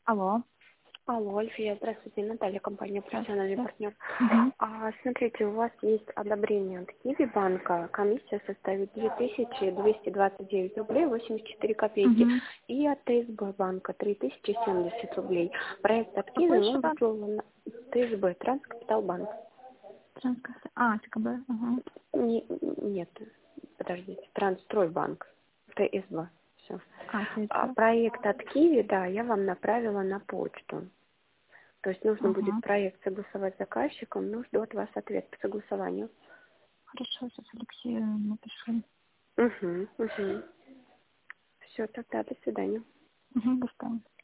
Алло. Алло, Альфия, здравствуйте, Наталья, компания «Профессиональный партнер». Мгм. Смотрите, у вас есть одобрение от Киви банка, комиссия составит 2229 рублей 84 копейки, Мгм. и от ТСБ банка 3070 рублей. Проект от Киви Какой мы еще банк? выплыл на ТСБ, Транскапитал банк. Транскасса. ТКБ. Ага. Нет, подождите, Трансстройбанк, ТСБ, все. ТСБ. Проект от Киви, да, я вам направила на почту. То есть нужно будет Ага. проект согласовать с заказчиком, но жду от вас ответ по согласованию. Хорошо, сейчас Алексею напишу. Угу. Все, тогда до свидания. Угу, до свидания.